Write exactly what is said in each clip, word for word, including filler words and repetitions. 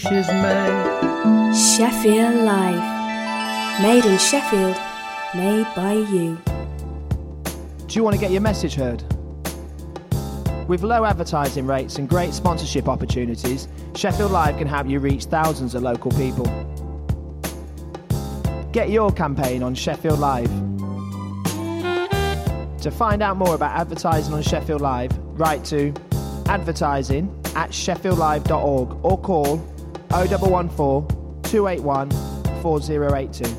She's made. Sheffield Live. Made in Sheffield. Made by you. Do you want to get your message heard? With low advertising rates and great sponsorship opportunities, Sheffield Live can help you reach thousands of local people. Get your campaign on Sheffield Live. To find out more about advertising on Sheffield Live, write to advertising at sheffield live dot org or call oh one one four, two eight one, four oh eight two.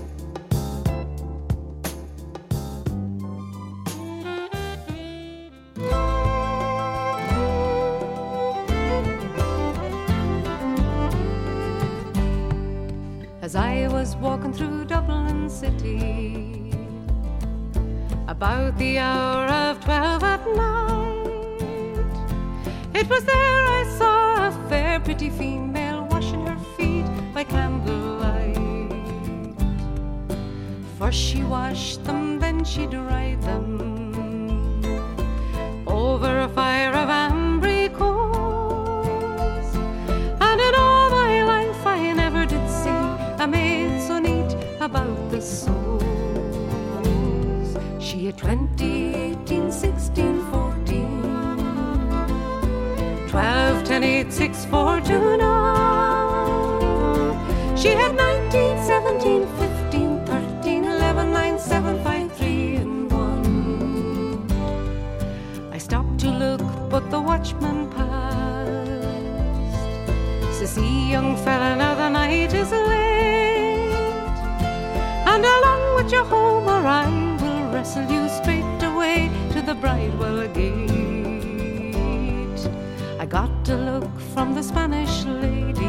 As I was walking through Dublin City, about the hour of twelve at night, it was there I saw a fair pretty female washing her feet by candlelight. First she washed them, then she dried them over a fire of ambry coals. And in all my life I never did see a maid so neat about the soles. She had twenty, eighteen, sixteen, fourteen, twelve, ten, eight, six, four, two, nine. She had nineteen, seventeen, fifteen, thirteen, eleven, nine, seven, five, three, and one. I stopped to look, but the watchman passed. Says, see, young fella, now the night is late, and along with you home, or I will wrestle you straight away to the Bridewell gate. I got a look from the Spanish lady,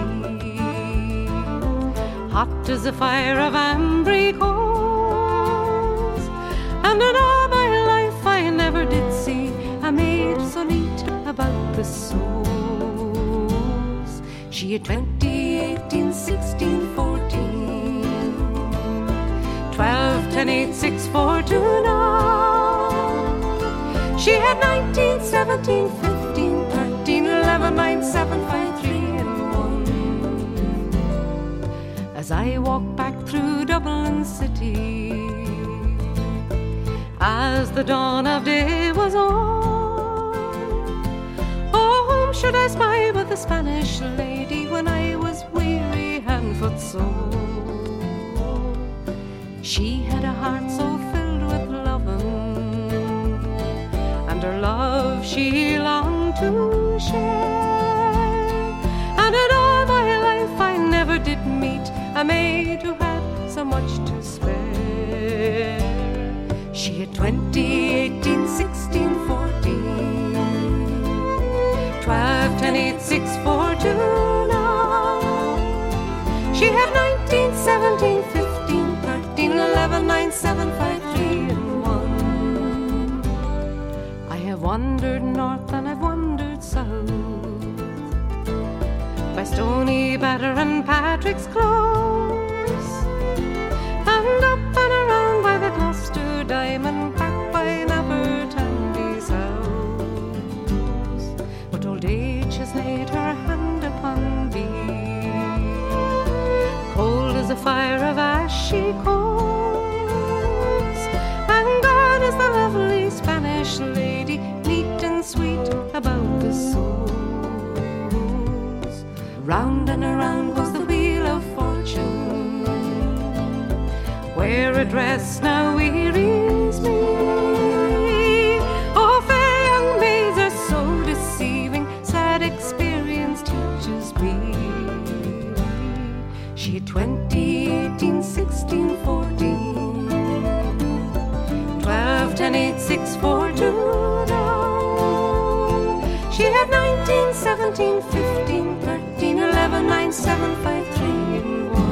hot as a fire of ambry coals. And in all my life I never did see a maid so neat about the soles. She had twenty, eighteen, sixteen, fourteen, twelve, ten, eight, six, four, two, nine. She had nineteen, seventeen, fifteen, thirteen, eleven, nine, seven, five, three, and one. As I walk back through Dublin City, as the dawn of day was on, oh, whom should I spy but the Spanish lady when I was weary, hand, foot, sore. She had a heart so filled with loving, and her love she longed to share. And in all my life I never did meet a maid who had so much to spare. She had twenty, eighteen, sixteen, fourteen, twelve, ten, eight, six, four, two, nine. She had nineteen, seventeen, fifteen, thirteen, eleven, nine, seven, five, three, and one. I have wandered north and I've wandered south, by Stony Batter and Patrick's Close, and up and around by the Gloucester Diamond, back by Nabertandy's house. But old age has laid her hand upon me, cold as a fire of ashy coals, and gone is the lovely Spanish lady, neat and sweet about the soles. Round and around goes the wheel of fortune, where a dress now wearies me. Oh, fair young maids are so deceiving, sad experience teaches me. She had twenty, eighteen, sixteen, fourteen, twelve, ten, eight, six, four, two, nine. She had nineteen, seventeen, fifteen, thirteen, eleven, nine, seven, five, three, and one.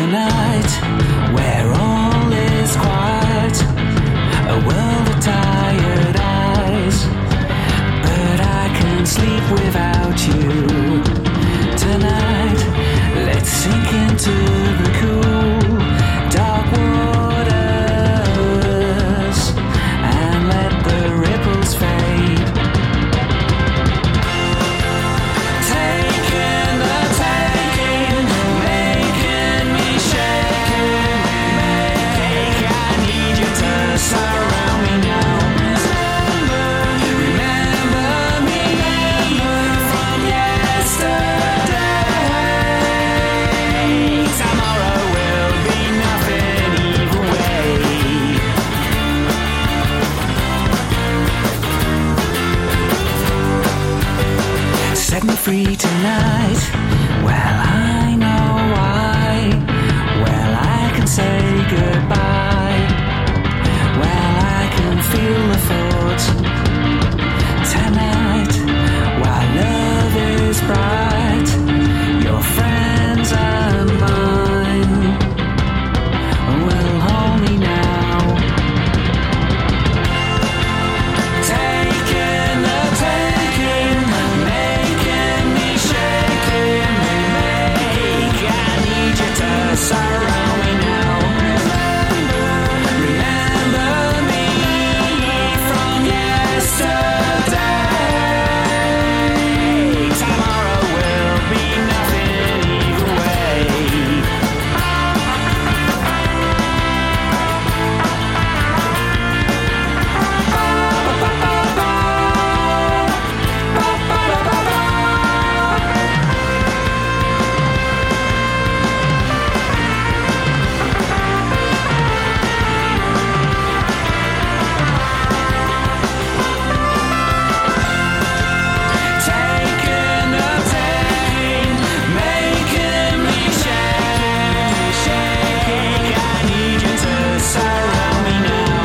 tonight, where all is quiet, a world of tired eyes, but I can't sleep without you. Tonight, let's sink into the cool, dark waters and let the ripples fade. Taking the taking, making me shaking, make I need you to surround me now. Remember me from yesterday. Tomorrow will be nothing either way. Set me free tonight. Well, I know why. Well, I can say goodbye. Well, I can feel the thoughts tonight. While love is bright, your friends and mine will hold me now. Taking the taking, making me shaking, make I need you to surround me now. Remember me from yesterday. Tomorrow will be nothing either way. Taking the taking, making me shaking, shaking. I need you to surround me now.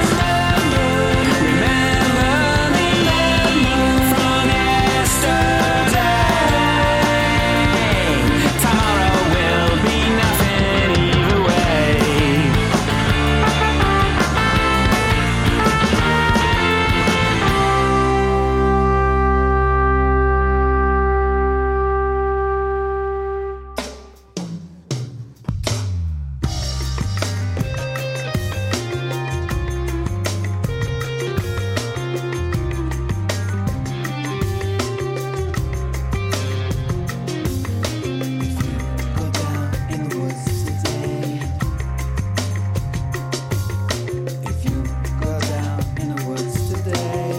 Remember me from yesterday. Tomorrow will be nothing either way. If you go down in the woods today,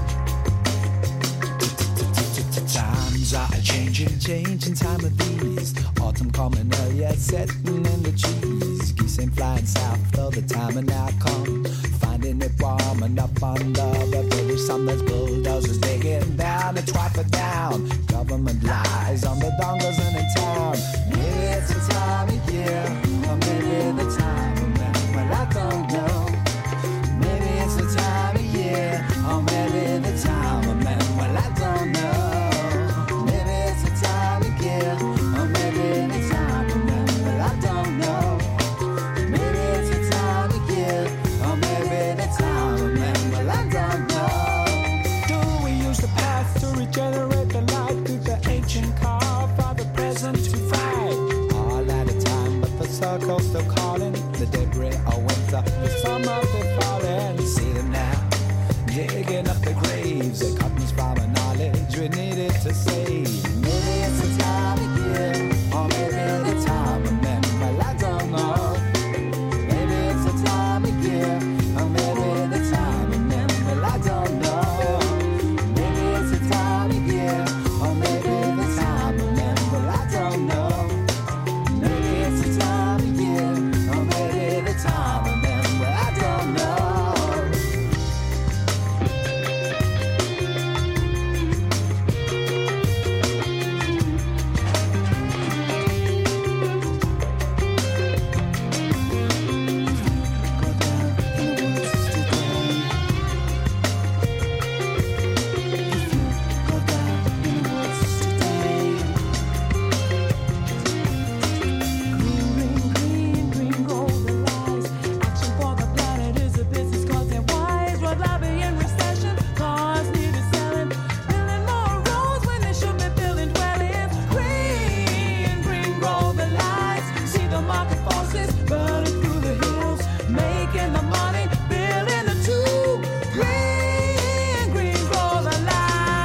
times are changing, changing time of these. Autumn coming earlier, setting in the trees. Geese ain't flying south, though the time and now come. Finding it warm enough under the village. Summer's bulldozers digging down and twipe it down. Government lies on the dongers and in town. Maybe it's the time of year, or maybe the time of man. Well, I don't know. Maybe it's the time of year, or maybe the time of man. Well, I don't know. Maybe it's the time of year, or maybe the time of man. Well, I don't know. Maybe it's the time of year, or maybe the time of man. Well, I don't know. Do we use the past to regenerate the light? Do the ancient carve for the present to fight? All at a time, but the circle's still calling. The debris of winter, the summer they falling. See them now, digging up the graves. The comes from a knowledge we needed to save. Maybe it's the time of year, or maybe the time of men. Well, I don't know. Maybe it's the time of year, or maybe the time of men. Well, I don't know. Maybe it's the time of year, or maybe the time of men. Well, I don't know. Maybe it's the time of year, or maybe the time of men. Well, I don't know. burning through the hills, making the money, building the tube. Green, green clover line.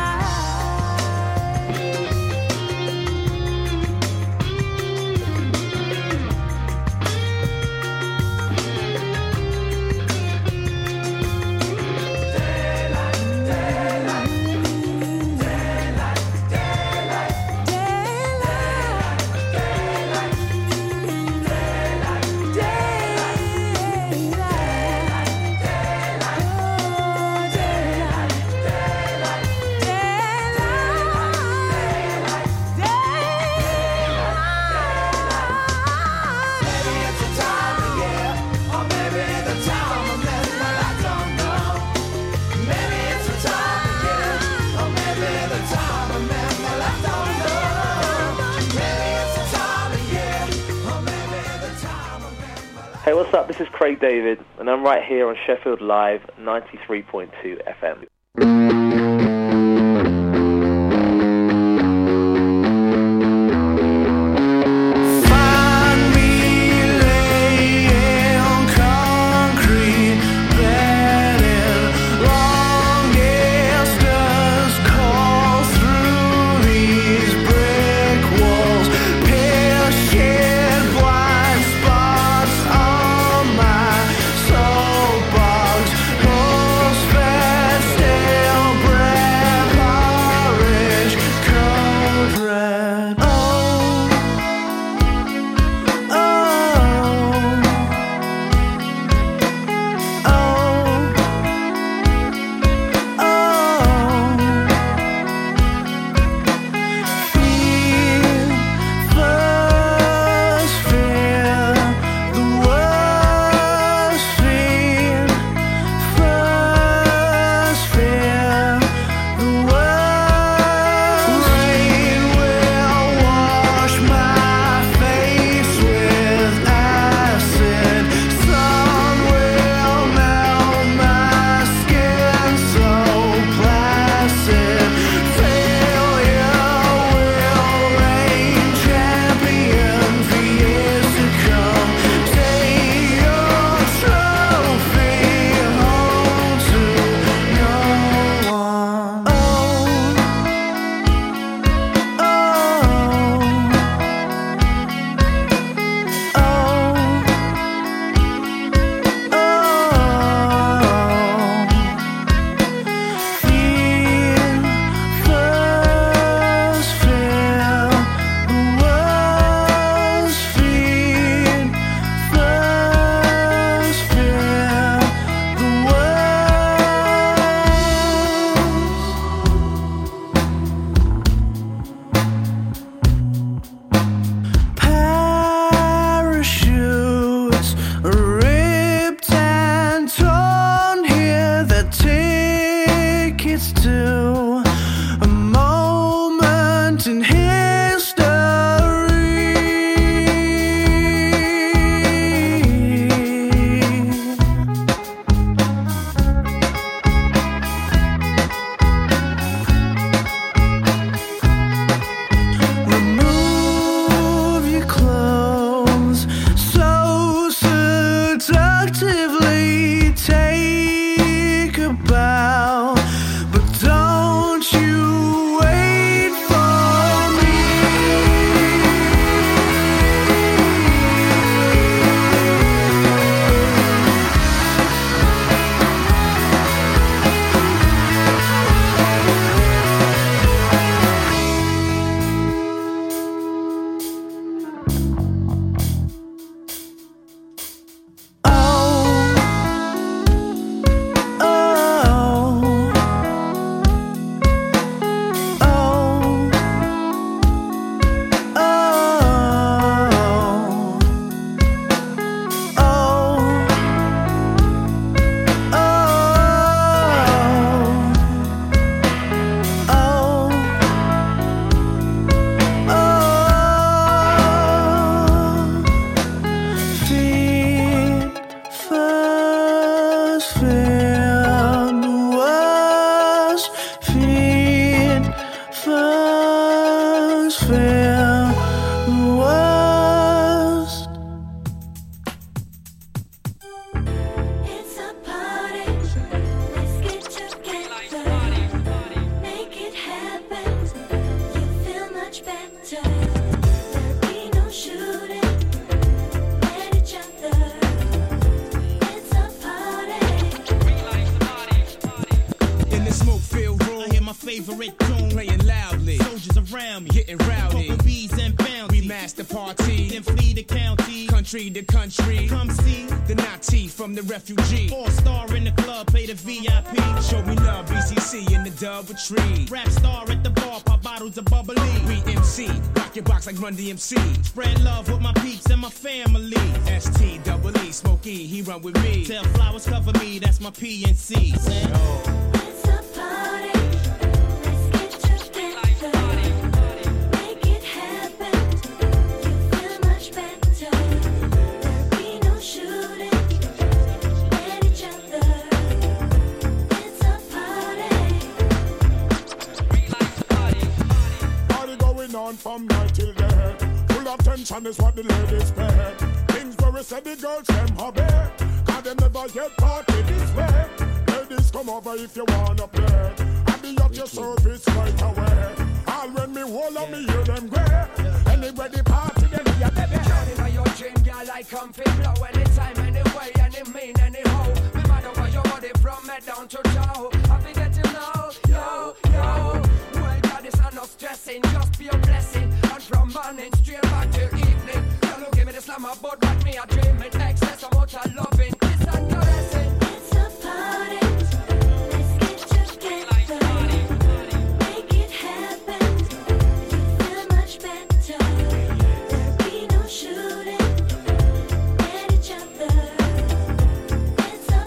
Hey, what's up? This is Craig David, and I'm right here on Sheffield Live ninety-three point two F M. Soulbox, horse fed, stale country to country. Come see the Nazi from the refugee. Four star in the club, play the V I P. Show me love, B C C in the double tree. Rap star at the bar, pop bottles of bubbly. We M C, rock your box like Run D M C. Spread love with my peeps and my family. S T double E, Smokey, he run with me. Tell flowers cover me, that's my P N C. Say, oh. From night till day, full attention is what the ladies pay. Things where we say the girls them hobby, cause them never yet party this way. Ladies come over if you wanna play, I'll be at your service right away. All when me hold up, me hear them gray. Anyway the party then we are baby. Johnny by your dream girl, I come feel blow anytime, anyway, any mean, anyhow. Me matter where your body from, me down to Joe. I be getting now, yo, yo. Well, God is not stressing, just be a blessing. And from morning straight back till evening. You don't give me the slam about what me a dreaming. Excess amount of loving, kiss and caressing. It's a party, let's get together. Make it happen, you feel much better. There'll be no shooting at each other. It's a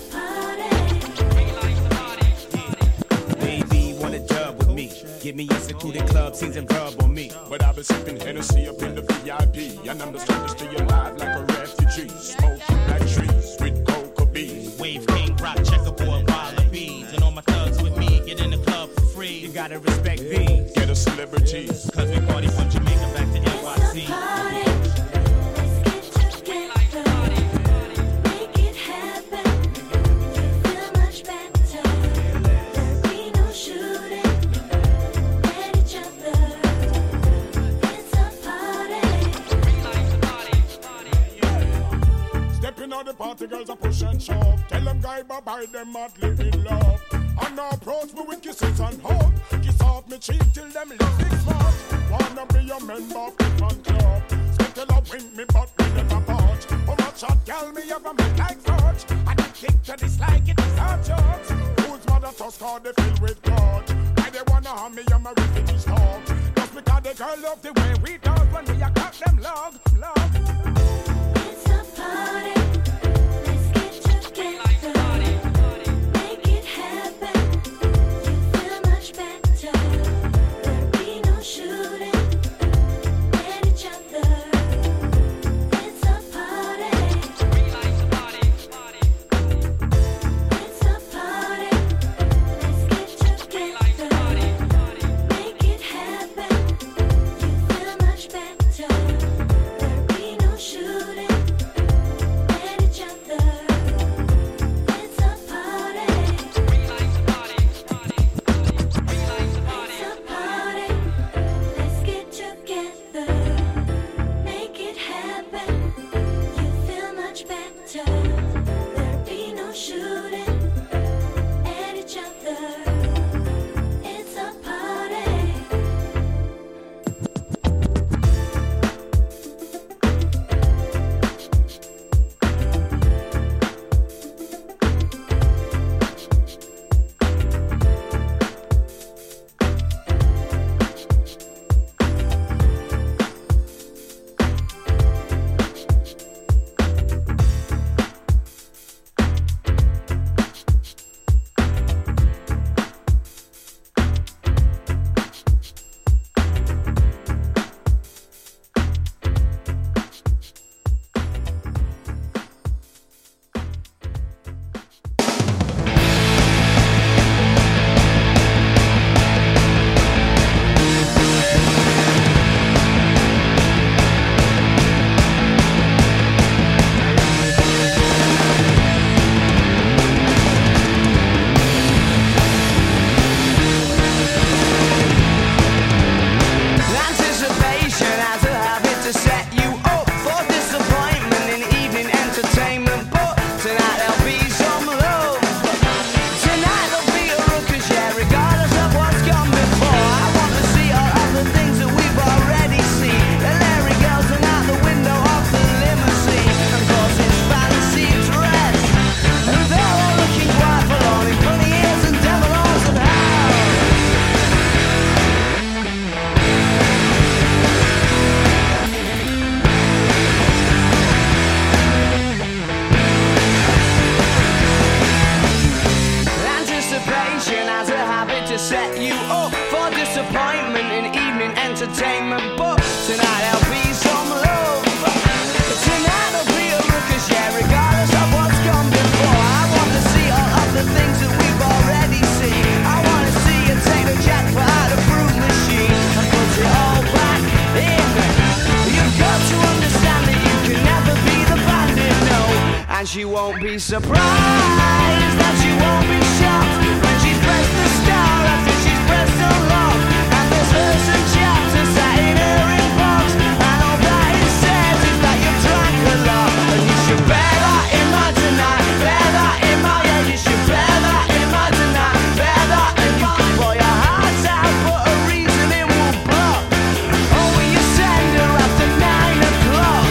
party. Baby, wanna dub with me? Give me a secluded club, scenes and rub on me. But I've been sipping Hennessy up in the V I P, and I'm the strongest to your life like a refugee. Smoking black trees with coca beans. Wave king, rock, checkerboard, wallabies. And all my thugs with me, get in the club for free. You gotta respect these. Get a celebrities. Cause we party from Jamaica back to N Y C. It's a party, let's get together. Make it happen, you feel much better. There'll be no shooting at each other. It's a party. Stepping on the party, girls are push and shove. Tell them guy bye bye, them mad live in love. And now approach me with kisses and hug. Kiss off me cheek till them lipstick smart. Wanna be a member of the fan club. Still a win me but me never budge. How much shot girl me ever make like such. And the kick to dislike it is our judge. Whose mother toss card they fill with God. Why they wanna harm me and my refugees talk. Just because the girl love the way we talk. When we a cut them love, love. It's a party, let's get together. Make it happen, you feel much better. There'll be no shooting at each other. It's a party. It's a party, let's get together. Make it happen, you feel much better. There'll be no shooting at each other. It's a party. It's a party, let's get together. Make it happen, you feel much better. There'll be no shooting at each other. It's a party. And she won't be surprised, and she won't be shocked when she's pressed the star after she's pressed so long. And there's verse and chapter sat in her inbox, and all that it says is that you've drank a lot. And you should bear that in mind tonight, bear that in mind, yeah, you should bear that in mind tonight, bear that, and you can pour your heart out, but a reason it will block. Oh, will you send her after nine o'clock?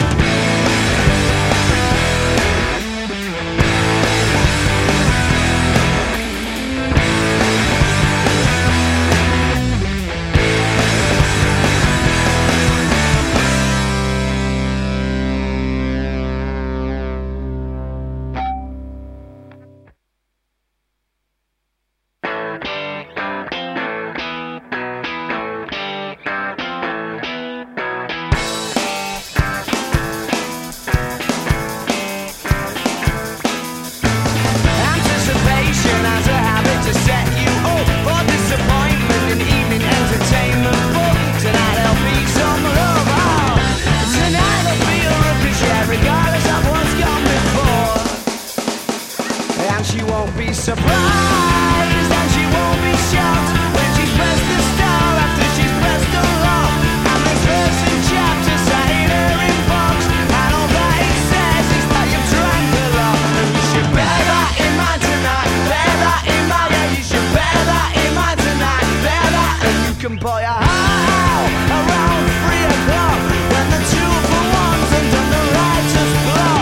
Anticipation has a habit to set you up for disappointment in evening entertainment. But tonight there'll be some love. Oh, tonight there'll be a ricochet regardless of what's gone before. And she won't be surprised, and she won't be shocked when she's pressed the star after she's pressed the lock. And there's verse and chapter sat in her inbox, and all that it says is that you've drank a lot. And you should bear that in mind tonight, bear that in mind, yeah, you should bear that in mind tonight, bear that, and you can pour your heart out around three o'clock when the two for ones and done the writer's block.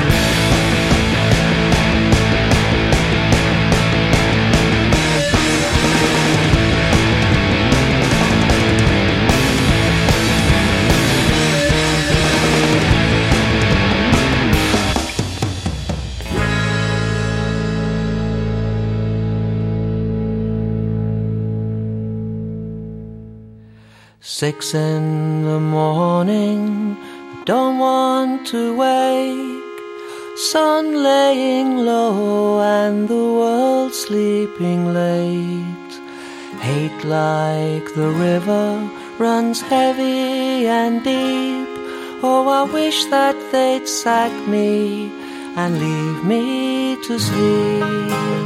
Six in the morning, I don't want to wake. Sun laying low and the world sleeping late. Hate like the river runs heavy and deep. Oh, I wish that they'd sack me and leave me to sleep.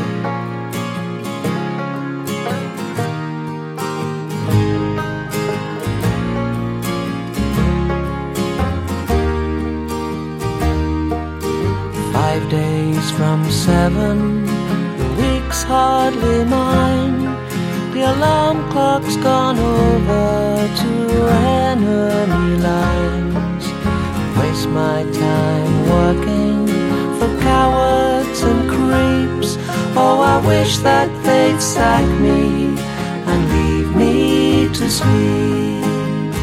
Five days from seven, the week's hardly mine. The alarm clock's gone over to enemy lines. Waste my time working for cowards and creeps. Oh, I wish that they'd sack me and leave me to sleep.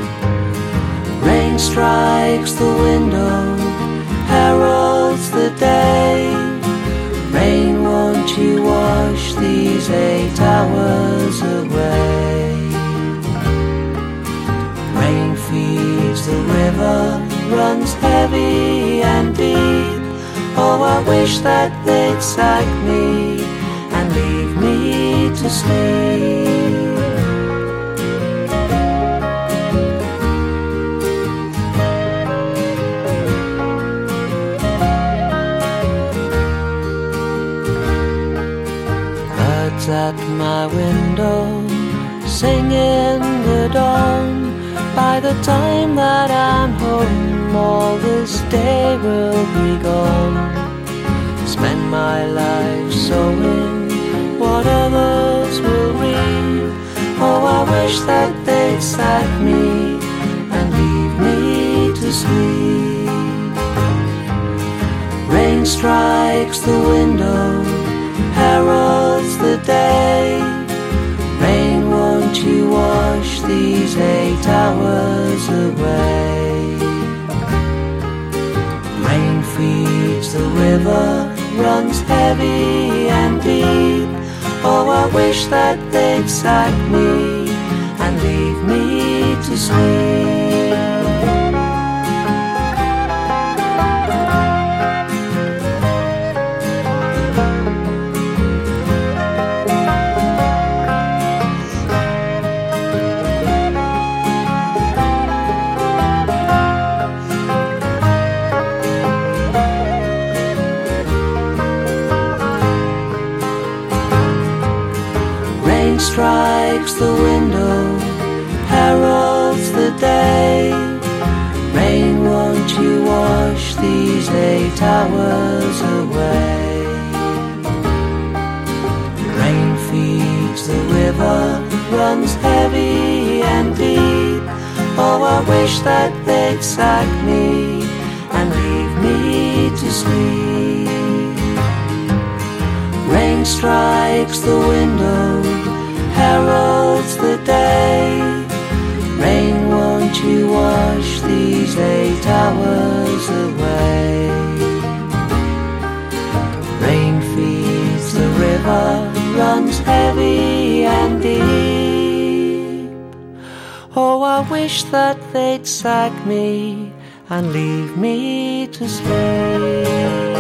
Rain strikes the window, heralds the day. Rain, won't you wash these eight hours away? Rain feeds the river, runs heavy and deep. Oh, I wish that they'd sack me and leave me to sleep. At my window, sing in the dawn. By the time that I'm home, all this day will be gone. Spend my life sowing what others will reap. Oh, I wish that they'd sack me and leave me to sleep. Rain strikes the window, heralds the day. Rain, won't you wash these eight hours away? Rain feeds the river, runs heavy and deep. Oh, I wish that they'd sack me and leave me to sleep. strikes the window, heralds the day. Rain, won't you wash these eight hours away? Rain feeds the river, runs heavy and deep. Oh, I wish that they'd sack me and leave me to sleep. Rain strikes the window, heralds the day. Rain, won't you wash these eight hours away? Rain feeds the river, runs heavy and deep. Oh, I wish that they'd sack me and leave me to sleep.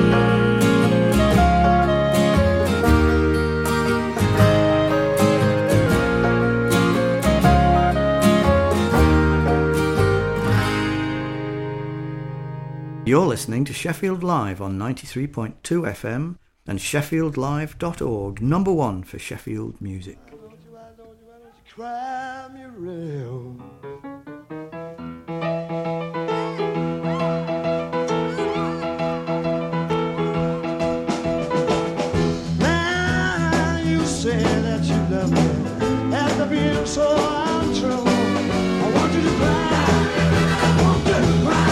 You're listening to Sheffield Live on ninety-three point two F M and sheffield live dot org, number one for Sheffield music. Crime you real. Now you say that you love me after being so untrue. I want you to cry. I want you to cry.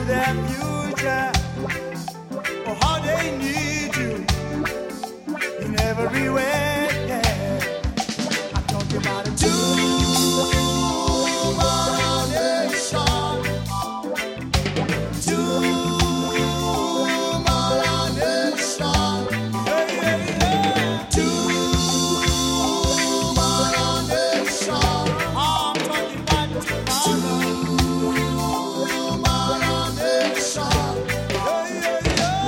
their future. Oh, how they need you in every way. Yeah. I'm talking about a two-man nation. Two-man nation. Yeah, yeah, yeah. Two-man nation. I'm talking about two-man nation. Yeah, yeah,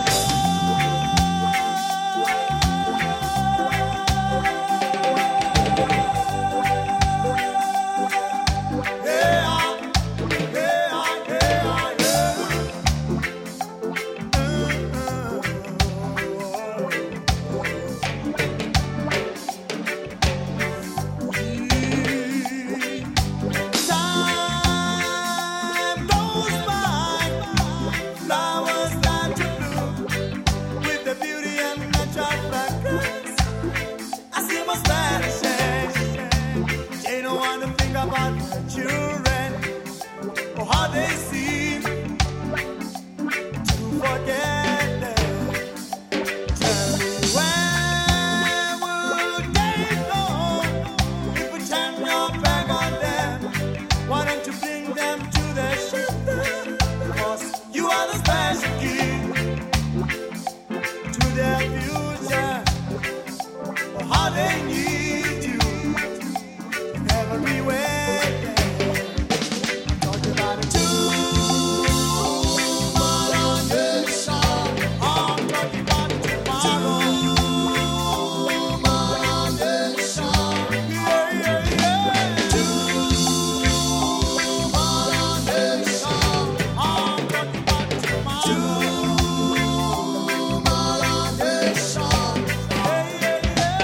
Time goes by, flowers start to bloom with the beauty and natural fragrance. I see my vanishing. They don't want to think about the children or how they seem to forget them. Tell me, where would they go if we turn your back on them? Why don't you bring them to the shelter? Cause you are the special key to their future. Or how they need you in every way. I'm talking about a two-man nation. I'm talking about a two-man nation. Yeah, yeah, yeah. Two-man nation. I'm talking about a two-man nation. Yeah, yeah, yeah.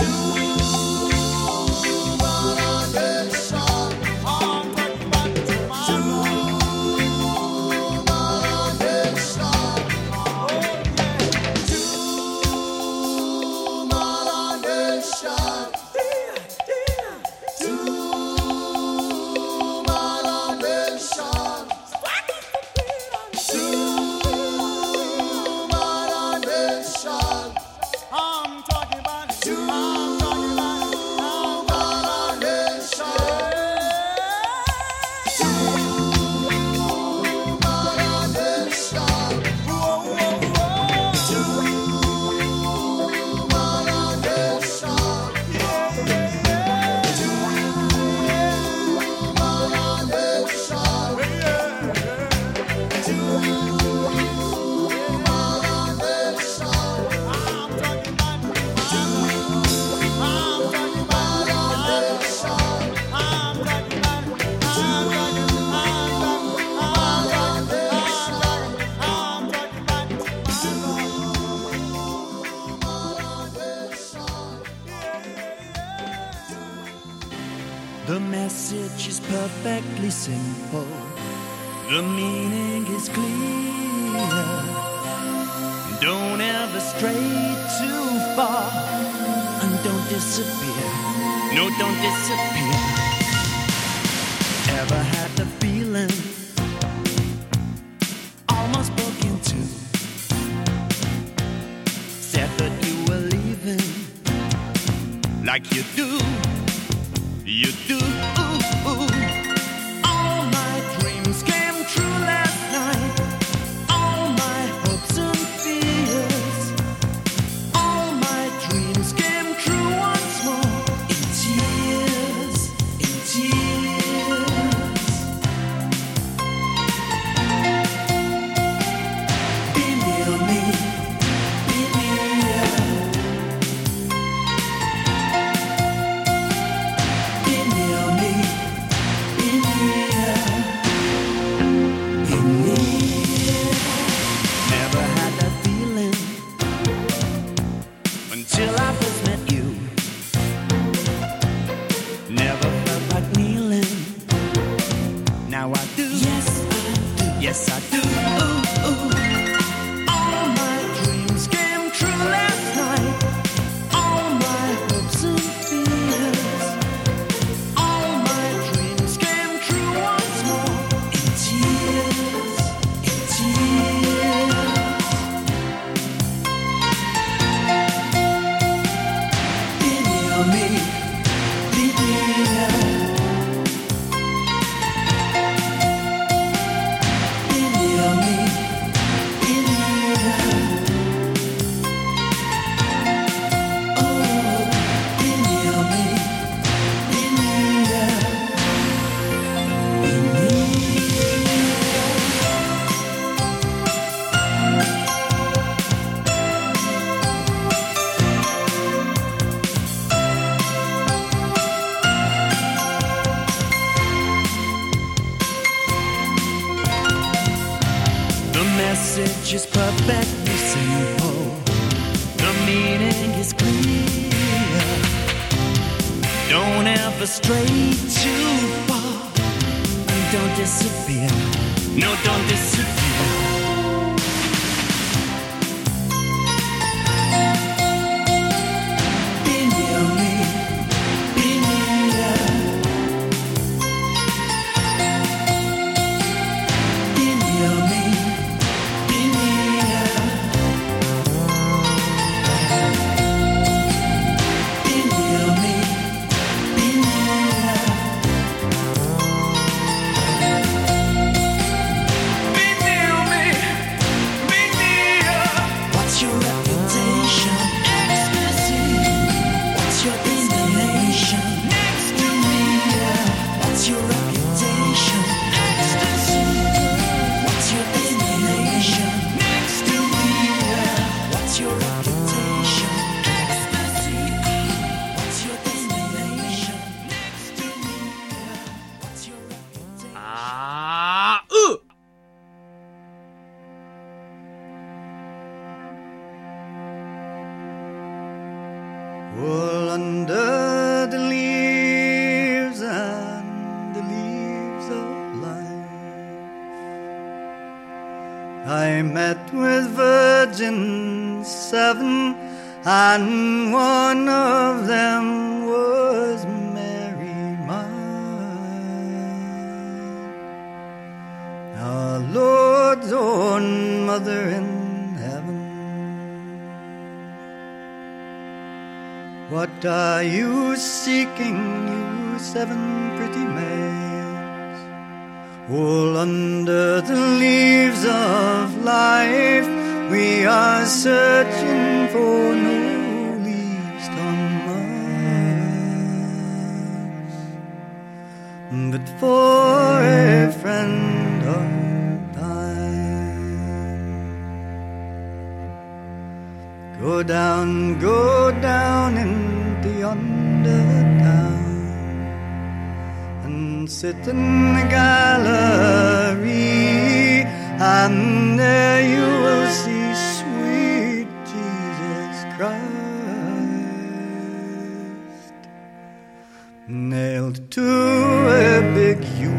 Two-man nation. I'm talking about a two-man nation. Oh yeah. Two-man nation. Two-man nation. Two-man nation. I'm talking about a two. I'm talking about a two-man nation. Two-man nation. Whoa, whoa, whoa. Two-man nation. Yeah, yeah, yeah. Two-man nation. Yeah, yeah. Two-man nation. I'm talking about a I'm talking about a nation. I'm talking about a I'm talking The message is perfectly simple. The meaning is clear. Don't ever stray too far. And don't disappear. No, don't disappear. Ever had the feeling almost broke into? Said that you were leaving like you do. You do. All my dreams came true last night. All my hopes and fears. All my dreams came true once more. In tears, in tears. Be near me, be near. Be near me, be near. Be near. Never had that feeling until I first met you. Never felt like kneeling. Now I do. Yes, I do. Yes, I do. Ooh, ooh. All my dreams came true last night. All my hopes and fears. All my dreams came true once more. In tears, in message is perfectly simple. The meaning is clear. Don't ever stray too far. And don't disappear. No, don't disappear. All under the leaves and the leaves of life, I met with virgins seven, and one of them was Mary, mine, our Lord's own mother in What are you seeking, you seven pretty maids? All under the leaves of life, we are searching for no leaves on Mars, but for a friend of Go down, go down into yonder town and sit in the gallery, and there you will see sweet Jesus Christ nailed to a big yew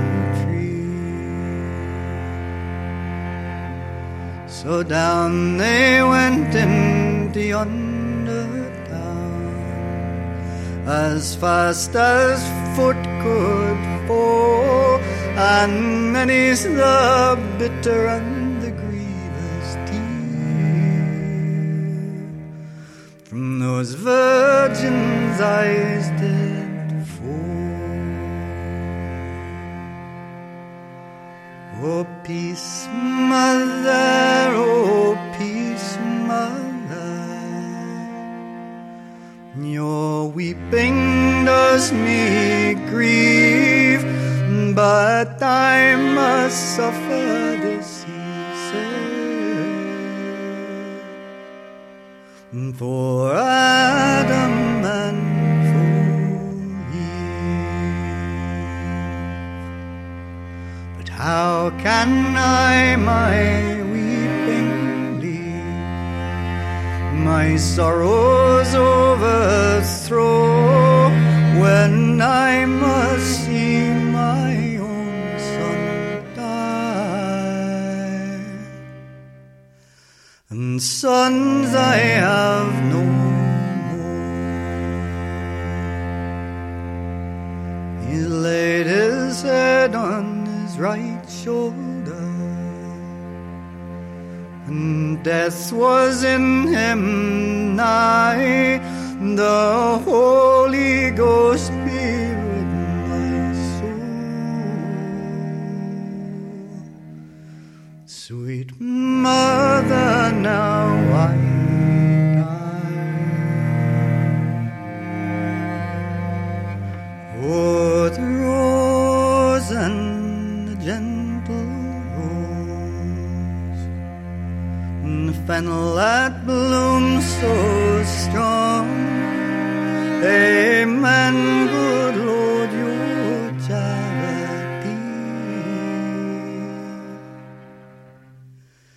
tree. So down they went into yonder town as fast as foot could fall, and many's the bitter and the grievous tear from those virgins' eyes did fall. Oh, peace, mother, oh, peace, mother, your weeping does me grieve, but I must suffer this, he said, for Adam and for Eve. But how can I my weeping leave, my sorrows overthrow, when I must see my own son die, and sons I have no more. He laid his head on his right shoulder, and death was in him nigh. The Holy Ghost be with my soul. Sweet mother, now I die. Oh, the rose and the gentle rose, and the fennel that blooms so strong. Amen, good Lord, your charity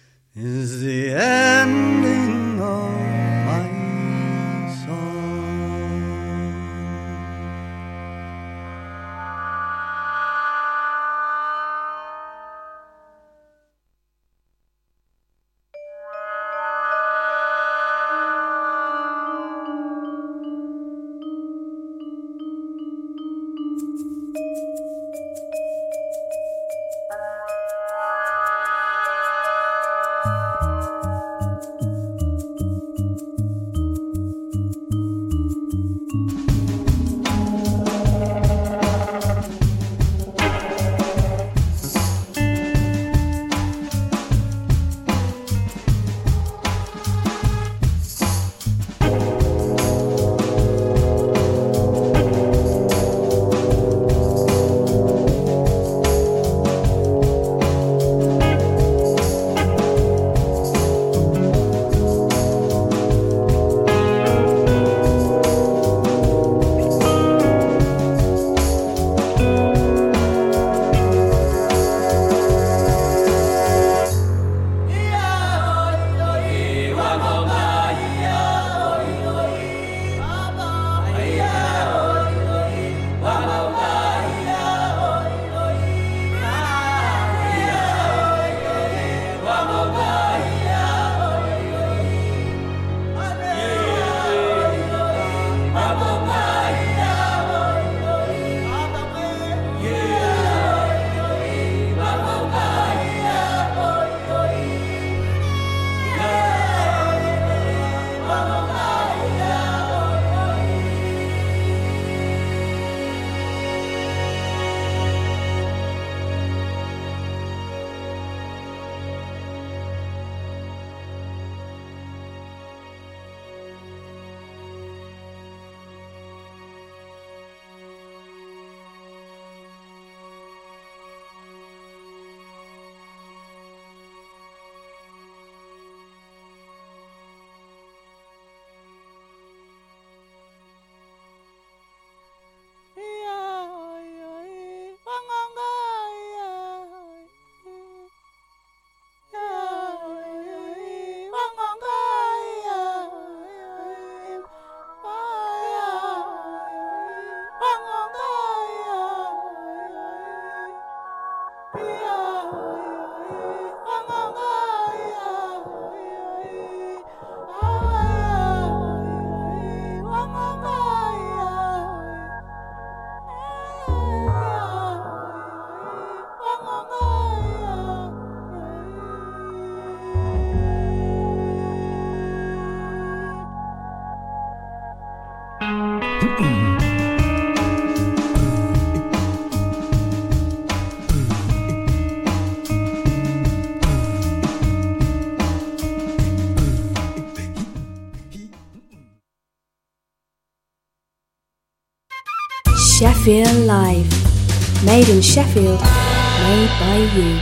Feel Live. Made in Sheffield. Made by you.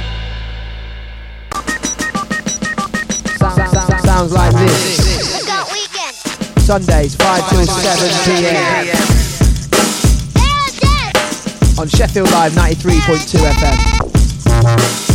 Sounds like this. Sundays, five till seven p.m. on Sheffield Live ninety-three point two F M.